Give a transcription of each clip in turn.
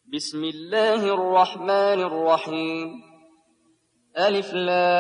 بسم الله الرحمن الرحيم. ألف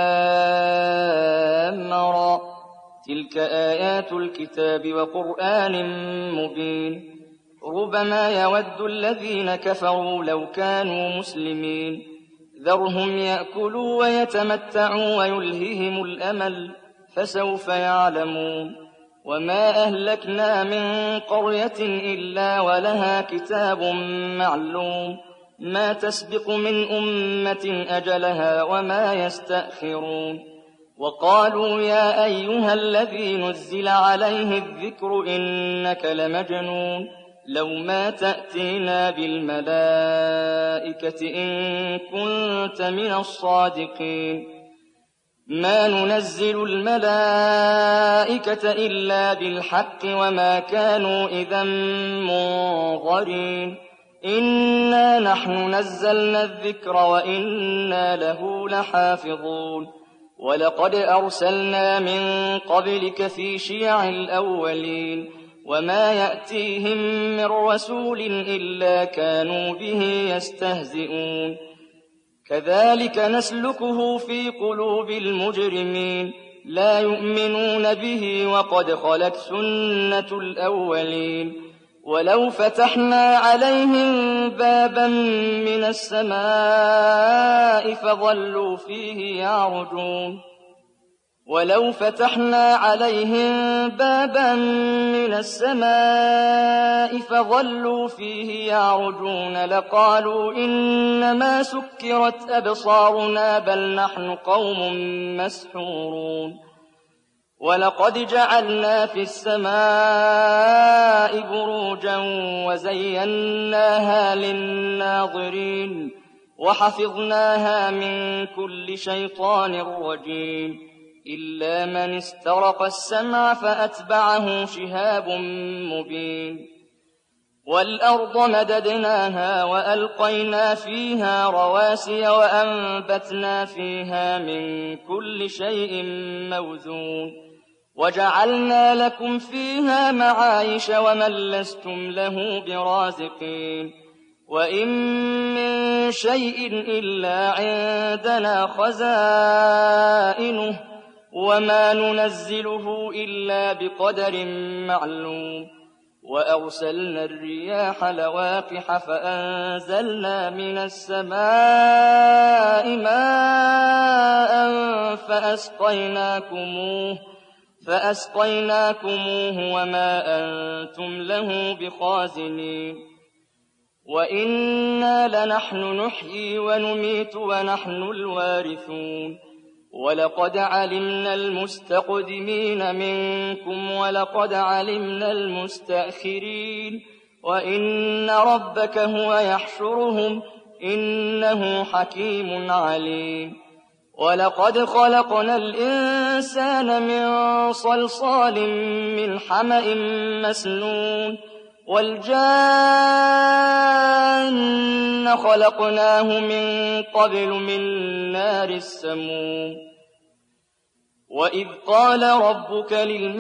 لام را، تلك آيات الكتاب وقرآن مبين. ربما يود الذين كفروا لو كانوا مسلمين، ذرهم يأكلوا ويتمتعوا ويلههم الأمل، فسوف يعلمون. وما أهلكنا من قرية إلا ولها كتاب معلوم، ما تسبق من أمة أجلها وما يستأخرون. وقالوا يا أيها الذي نزل عليه الذكر إنك لمجنون، لو ما تأتينا بالملائكة إن كنت من الصادقين. ما ننزل الملائكة إلا بالحق وما كانوا إذا منظرين. إنا نحن نزلنا الذكر وإنا له لحافظون. ولقد أرسلنا من قبلك في شيع الأولين، وما يأتيهم من رسول إلا كانوا به يستهزئون. كذلك نسلكه في قلوب المجرمين، لا يؤمنون به وقد خلت سنة الأولين. ولو فتحنا عليهم بابا من السماء فظلوا فيه يعرجون ولو فتحنا عليهم بابا من السماء فظلوا فيه يعرجون لقالوا إنما سكرت أبصارنا بل نحن قوم مسحورون. ولقد جعلنا في السماء بروجا وزيناها للناظرين وحفظناها من كل شيطان رجيم، إلا من استرق السمع فأتبعه شهاب مبين. والأرض مددناها وألقينا فيها رواسي وأنبتنا فيها من كل شيء موزون، وجعلنا لكم فيها معايش ومن لستم له برازقين. وإن من شيء إلا عندنا خزائنه وما ننزله إلا بقدر معلوم. وأرسلنا الرياح لواقح فأنزلنا من السماء ماء فأسقيناكموه وما أنتم له بخازنين. وإنا لنحن نحيي ونميت ونحن الوارثون. ولقد علمنا المستقدمين منكم ولقد علمنا المستأخرين، وإن ربك هو يحشرهم إنه حكيم عليم. ولقد خلقنا الإنسان من صلصال من حمأ مسنون، والجان خلقناه من قبل من نار السموم. وإذ قال ربك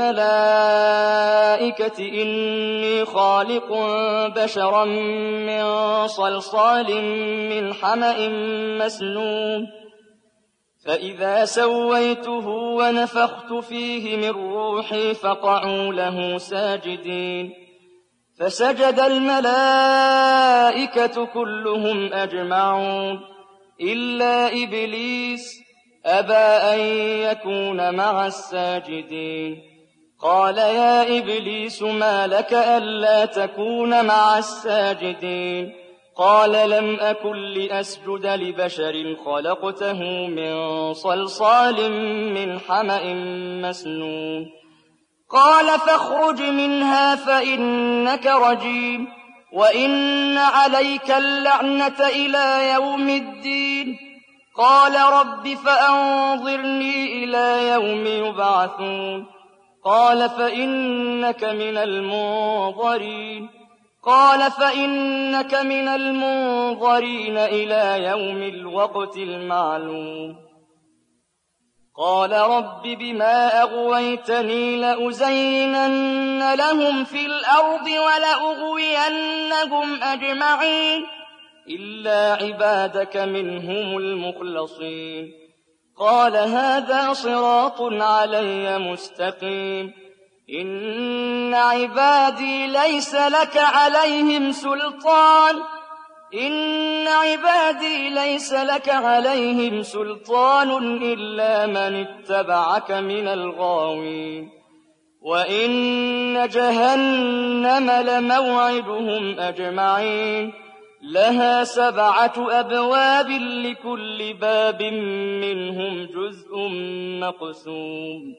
للملائكة إني خالق بشرا من صلصال من حمأ مسنون، فإذا سويته ونفخت فيه من روحي فقعوا له ساجدين. فسجد الملائكة كلهم أجمعون إلا إبليس أبى أن يكون مع الساجدين. قال يا إبليس ما لك ألا تكون مع الساجدين؟ قال لم أكن لأسجد لبشر خلقته من صلصال من حمأ مسنون. قال فاخرج منها فإنك رجيم وإن عليك اللعنة إلى يوم الدين. قال رب فأنظرني إلى يوم يبعثون. قال فإنك من المنظرين إلى يوم الوقت المعلوم. قال رب بما أغويتني لأزينن لهم في الأرض ولأغوينهم أجمعين إلا عبادك منهم المخلصين. قال هذا صراط علي مستقيم. إن عبادي ليس لك عليهم سلطان إلا من اتبعك من الغاوين. وإن جهنم لموعدهم أجمعين. لها 7 أبواب لكل باب منهم جزء مقسوم.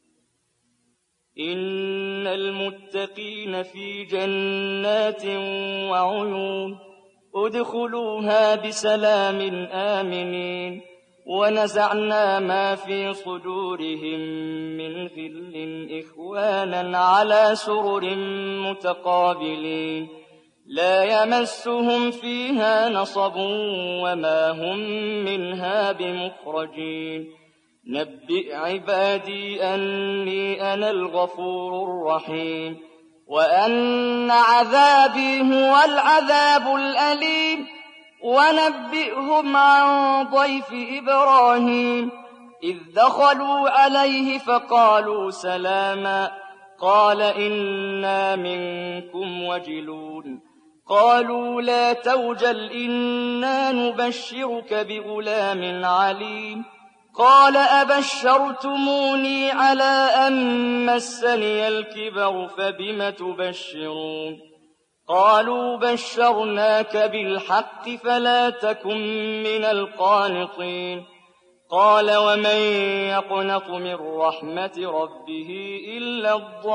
إن المتقين في جنات وعيون ادخلوها بسلام آمنين. ونزعنا ما في صدورهم من غل إخوانا على سرر متقابلين لا يمسهم فيها نصب وما هم منها بمخرجين. نبئ عبادي أني أنا الغفور الرحيم وأن عذابي هو العذاب الأليم. ونبئهم عن ضيف إبراهيم إذ دخلوا عليه فقالوا سلاما قال إنا منكم وجلون. قالوا لا توجل إنا نبشرك بغلام عليم. قال أبشرتموني على أن مسني الكبر فبم تبشرون. قالوا بشرناك بالحق فلا تكن من القانطين. قال ومن يقنط من رحمة ربه إلا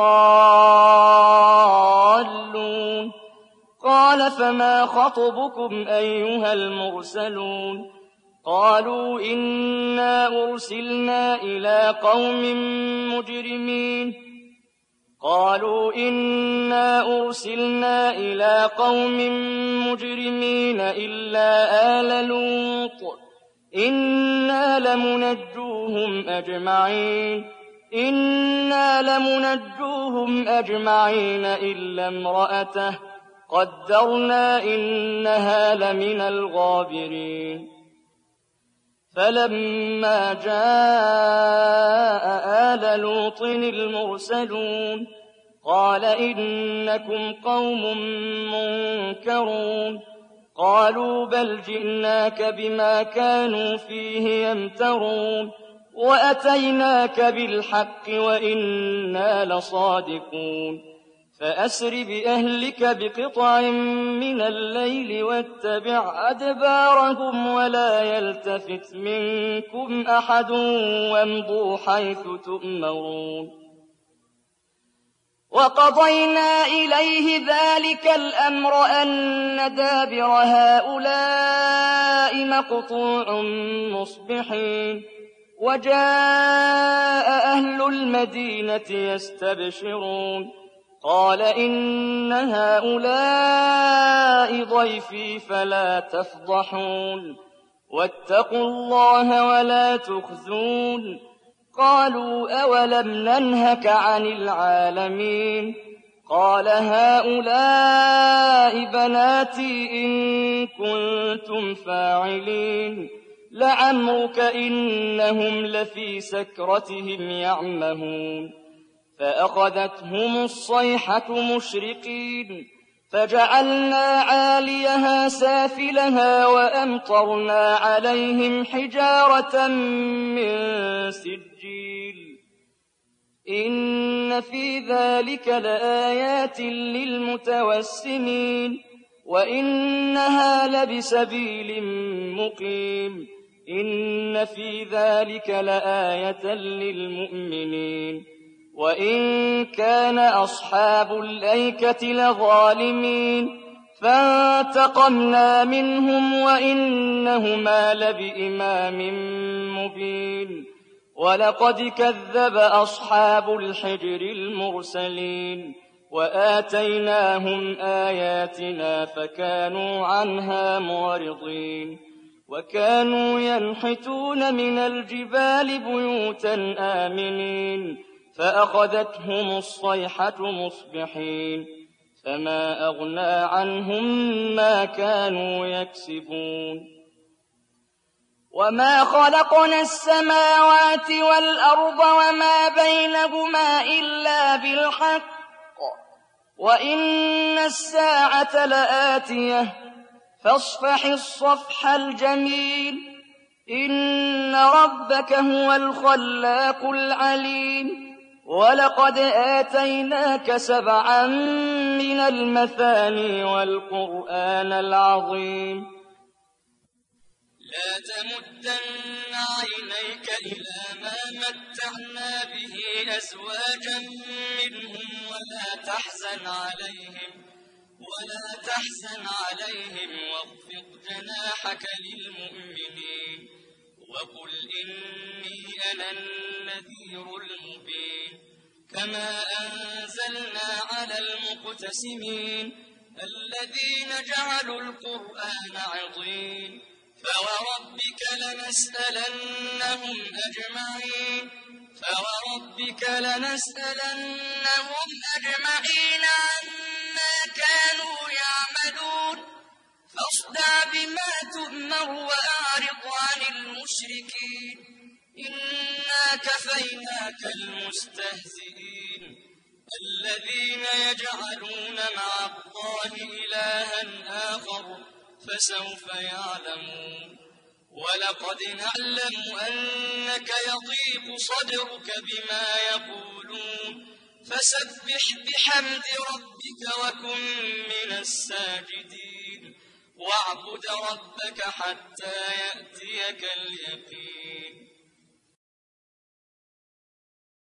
الضالون. قال فما خطبكم أيها المرسلون. قالوا إنا أرسلنا إلى قوم مجرمين إلا آل لوط إنا لمنجوهم أجمعين إلا امرأته قدرنا إنها لمن الغابرين. فلما جاء آل لوط المرسلون قال إنكم قوم منكرون. قالوا بل جئناك بما كانوا فيه يمترون وأتيناك بالحق وإنا لصادقون. فأسر بأهلك بقطع من الليل واتبع أدبارهم ولا يلتفت منكم أحد وامضوا حيث تؤمرون. وقضينا إليه ذلك الأمر أن دابر هؤلاء مقطوع مصبحين. وجاء أهل المدينة يستبشرون قال إن هؤلاء ضيفي فلا تفضحون واتقوا الله ولا تخزون. قالوا أولم ننهك عن العالمين. قال هؤلاء بناتي إن كنتم فاعلين. لعمرك إنهم لفي سكرتهم يعمهون. فأخذتهم الصيحة مشرقين فجعلنا عاليها سافلها وأمطرنا عليهم حجارة من سجيل. إن في ذلك لآيات للمتوسمين وإنها لبسبيل مقيم. إن في ذلك لآية للمؤمنين. وإن كان أصحاب الأيكة لظالمين فانتقمنا منهم وإنهما لبإمام مبين. ولقد كذب أصحاب الحجر المرسلين وآتيناهم آياتنا فكانوا عنها معرضين. وكانوا ينحتون من الجبال بيوتا آمنين فأخذتهم الصيحة مصبحين. فما أغنى عنهم ما كانوا يكسبون وما خلقنا السماوات والأرض وما بينهما إلا بالحق وإن الساعة لآتية فاصفح الصفح الجميل إن ربك هو الخلاق العليم ولقد آتيناك 7 من المثاني والقرآن العظيم لا تمدن عينيك إلى ما متعنا به أزواجا منهم ولا تحزن عليهم واخفض جناحك للمؤمنين وقل إني أنا النذير المبين كما أنزلنا على المقتسمين الذين جعلوا القرآن عضين فوربك لنسألنهم أجمعين عما كانوا يعملون فاصدع بما تؤمر وأعرض عن المشركين إنا كفيناك المستهزئين الذين يجعلون مع الله إلها آخر فسوف يعلمون ولقد نعلم أنك يضيق صدرك بما يقولون فسبح بحمد ربك وكن من الساجدين واعبد ربك حتى يأتيك اليقين